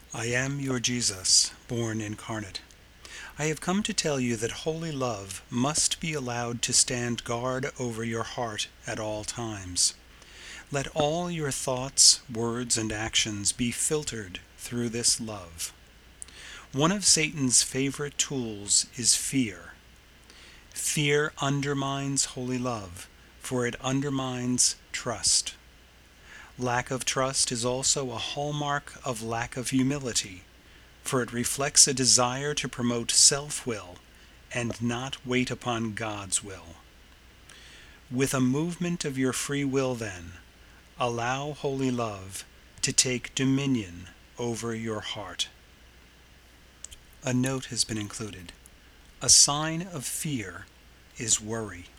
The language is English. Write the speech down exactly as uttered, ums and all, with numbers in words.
I am your Jesus, born incarnate. I have come to tell you that holy love must be allowed to stand guard over your heart at all times. Let all your thoughts, words, and actions be filtered through this love. One of Satan's favorite tools is fear. Fear undermines holy love, for it undermines trust. Lack of trust is also a hallmark of lack of humility, for it reflects a desire to promote self-will and not wait upon God's will. With a movement of your free will, then, allow holy love to take dominion over your heart. A note has been included. A sign of fear is worry.